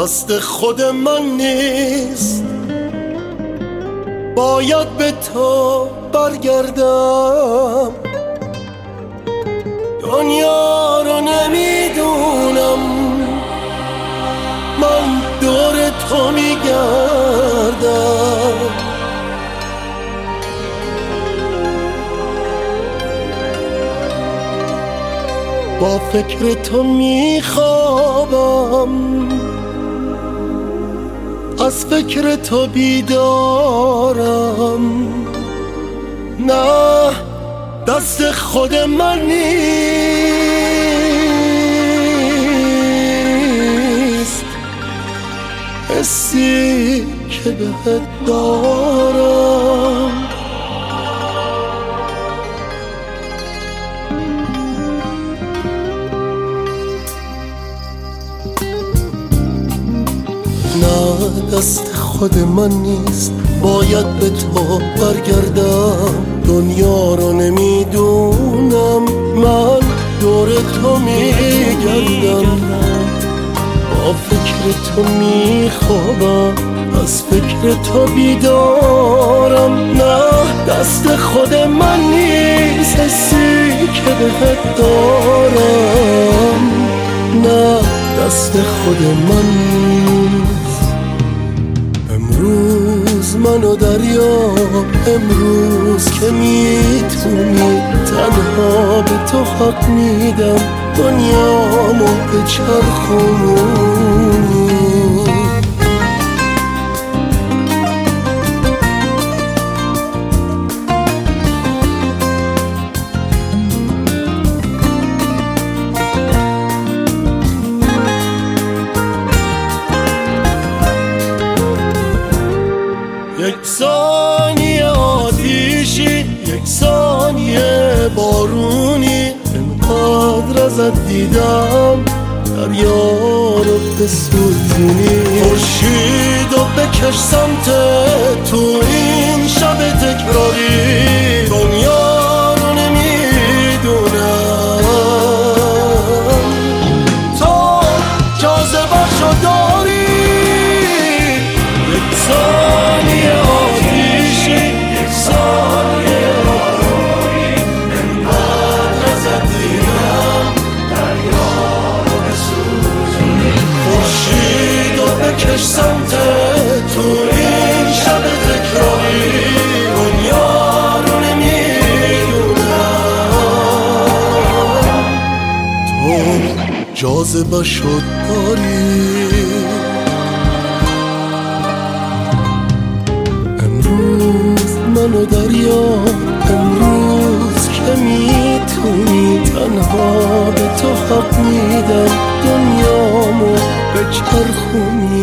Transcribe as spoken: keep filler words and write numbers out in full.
دست خود من نیست، باید به تو برگردم. دنیا رو نمیدونم، من دور تو میگردم. با فکر تو میخوابم، از فکر تو بیدارم. نه دست خود من نیست، حسی که بهت دارم. نه دست خود من نیست، باید به تو برگردم. دنیا رو نمیدونم، من دور تو میگردم. با فکر تو میخوابم، از فکر تو بیدارم. نه دست خود من نیست، حسی که بهت دارم. نه دست خود من نیست. امروز منو دریاب، امروز که میتونی، تنها به تو حق میدم. دنیامو بچرخونی. یک ثانیه آتیشی، یک ثانیه بارونی، انقدر ازت دیدم دریا رو بسوزونی. خورشیدو بکش سمت تو این شب تکراری. دنیا رو نمیدونم، تو جاذبه‌شو داری. یک ثانیه آتیشی، یک ثانیه بارونی، انقدر ازت دیدم دریا رو بسوزونی. خورشیدو بکش سمت تو این شب تکراری. دنیا رو نمیدونم، تو جاذبه‌شو داری. منو دریا، امروز که میتونی، تنها به تو حق میدم. دنیامو بچرخونی.